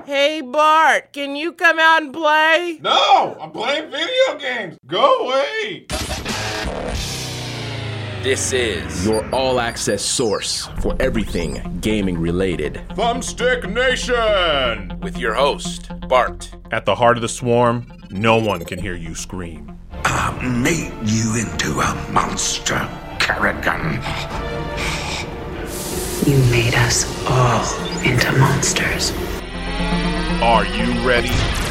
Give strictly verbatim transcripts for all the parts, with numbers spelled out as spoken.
Hey, Bart, can you come out and play? No, I'm playing video games. Go away. This is your all-access source for everything gaming related. Thumbstick Nation! With your host, Bart. At the heart of the swarm, no one can hear you scream. I made you into a monster, Kerrigan. You made us all into monsters. Are you ready?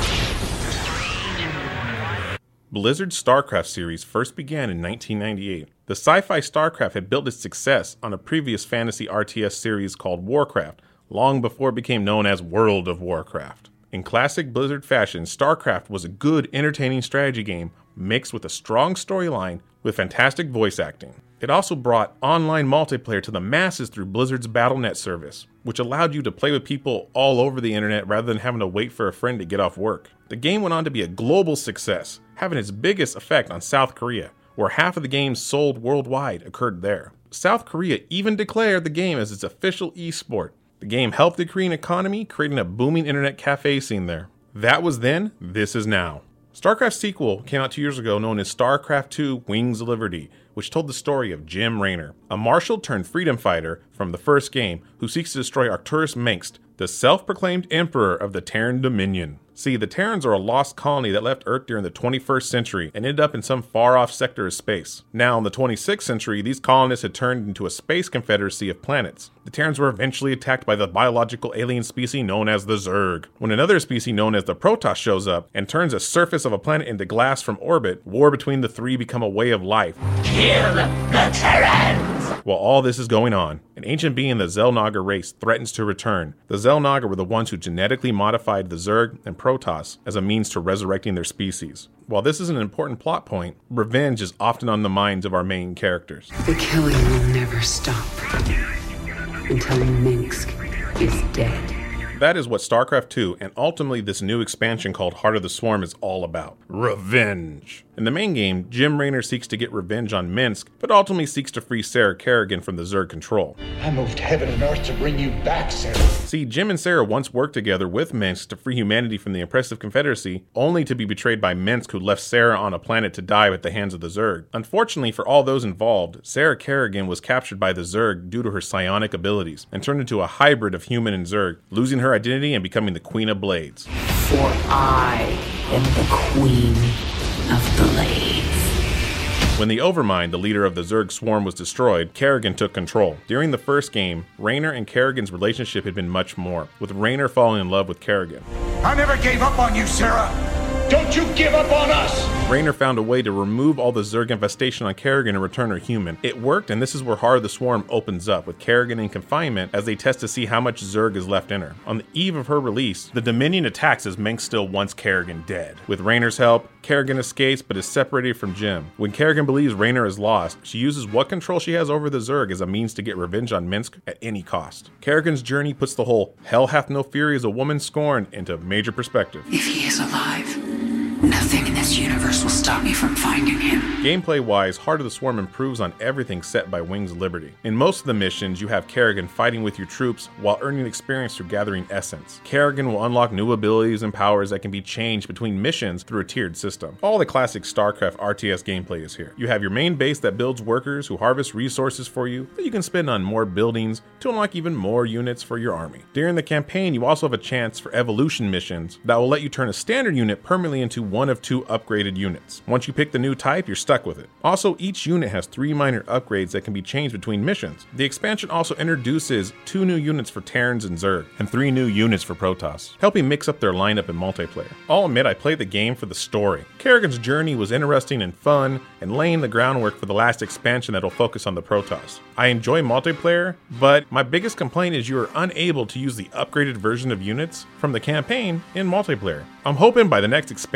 Blizzard's StarCraft series first began in nineteen ninety-eight. The sci-fi StarCraft had built its success on a previous fantasy R T S series called Warcraft, long before it became known as World of Warcraft. In classic Blizzard fashion, StarCraft was a good, entertaining strategy game mixed with a strong storyline with fantastic voice acting. It also brought online multiplayer to the masses through Blizzard's Battle dot net service, which allowed you to play with people all over the internet rather than having to wait for a friend to get off work. The game went on to be a global success, having its biggest effect on South Korea, where half of the games sold worldwide occurred there. South Korea even declared the game as its official esport. The game helped the Korean economy, creating a booming internet cafe scene there. That was then, this is now. StarCraft's sequel came out two years ago known as StarCraft two Wings of Liberty, which told the story of Jim Raynor, a marshal turned freedom fighter from the first game who seeks to destroy Arcturus Mengsk, the self-proclaimed emperor of the Terran Dominion. See, the Terrans are a lost colony that left Earth during the twenty-first century and ended up in some far-off sector of space. Now, in the twenty-sixth century, these colonists had turned into a space confederacy of planets. The Terrans were eventually attacked by the biological alien species known as the Zerg. When another species known as the Protoss shows up and turns the surface of a planet into glass from orbit, war between the three become a way of life. Kill the Terrans! While all this is going on, an ancient being, the Xel'Naga race, threatens to return. The Xel'Naga were the ones who genetically modified the Zerg and Protoss as a means to resurrecting their species. While this is an important plot point, revenge is often on the minds of our main characters. The killing will never stop until Mengsk is dead. That is what StarCraft two and ultimately this new expansion called Heart of the Swarm is all about. Revenge. In the main game, Jim Raynor seeks to get revenge on Mengsk, but ultimately seeks to free Sarah Kerrigan from the Zerg control. I moved heaven and earth to bring you back, Sarah. See, Jim and Sarah once worked together with Mengsk to free humanity from the oppressive Confederacy, only to be betrayed by Mengsk, who left Sarah on a planet to die at the hands of the Zerg. Unfortunately for all those involved, Sarah Kerrigan was captured by the Zerg due to her psionic abilities, and turned into a hybrid of human and Zerg, losing her identity and becoming the Queen of Blades. For I am the Queen of Blades. When the Overmind, the leader of the Zerg swarm, was destroyed, Kerrigan took control. During the first game, Raynor and Kerrigan's relationship had been much more, with Raynor falling in love with Kerrigan. I never gave up on you, Sarah. Don't you give up on us! Raynor found a way to remove all the Zerg infestation on Kerrigan and return her human. It worked, and this is where Heart of the Swarm opens up, with Kerrigan in confinement as they test to see how much Zerg is left in her. On the eve of her release, the Dominion attacks as Mengsk still wants Kerrigan dead. With Raynor's help, Kerrigan escapes but is separated from Jim. When Kerrigan believes Raynor is lost, she uses what control she has over the Zerg as a means to get revenge on Mengsk at any cost. Kerrigan's journey puts the whole "hell hath no fury as a woman scorned" into major perspective. If he is alive, nothing in this universe will stop me from finding him. Gameplay-wise, Heart of the Swarm improves on everything set by Wings of Liberty. In most of the missions, you have Kerrigan fighting with your troops while earning experience through gathering essence. Kerrigan will unlock new abilities and powers that can be changed between missions through a tiered system. All the classic StarCraft R T S gameplay is here. You have your main base that builds workers who harvest resources for you that you can spend on more buildings to unlock even more units for your army. During the campaign, you also have a chance for evolution missions that will let you turn a standard unit permanently into one of two upgraded units. Once you pick the new type, you're stuck with it. Also, each unit has three minor upgrades that can be changed between missions. The expansion also introduces two new units for Terrans and Zerg, and three new units for Protoss, helping mix up their lineup in multiplayer. I'll admit I played the game for the story. Kerrigan's journey was interesting and fun, and laying the groundwork for the last expansion that'll focus on the Protoss. I enjoy multiplayer, but my biggest complaint is you are unable to use the upgraded version of units from the campaign in multiplayer. I'm hoping by the next expansion they'll create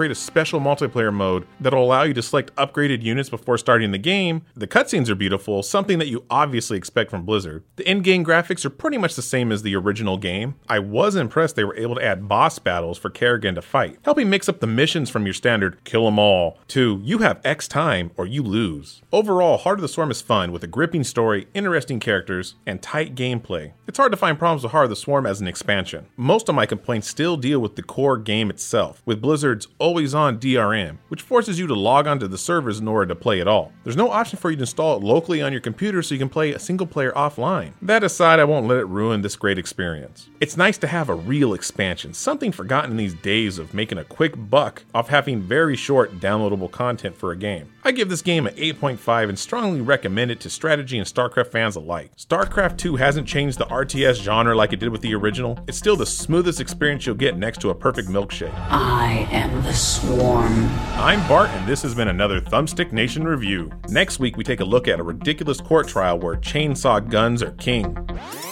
create a special multiplayer mode that'll allow you to select upgraded units before starting the game. The cutscenes are beautiful, something that you obviously expect from Blizzard. The in-game graphics are pretty much the same as the original game. I was impressed they were able to add boss battles for Kerrigan to fight, helping mix up the missions from your standard kill 'em all to you have X time or you lose. Overall, Heart of the Swarm is fun with a gripping story, interesting characters, and tight gameplay. It's hard to find problems with Heart of the Swarm as an expansion. Most of my complaints still deal with the core game itself, with Blizzard's always-on D R M, which forces you to log onto the servers in order to play it all. There's no option for you to install it locally on your computer so you can play a single player offline. That aside, I won't let it ruin this great experience. It's nice to have a real expansion, something forgotten in these days of making a quick buck off having very short downloadable content for a game. I give this game an eight point five and strongly recommend it to strategy and StarCraft fans alike. StarCraft two hasn't changed the R T S genre like it did with the original. It's still the smoothest experience you'll get next to a perfect milkshake. I am the Swarm. I'm Bart, and this has been another Thumbstick Nation review. Next week, we take a look at a ridiculous court trial where chainsaw guns are king.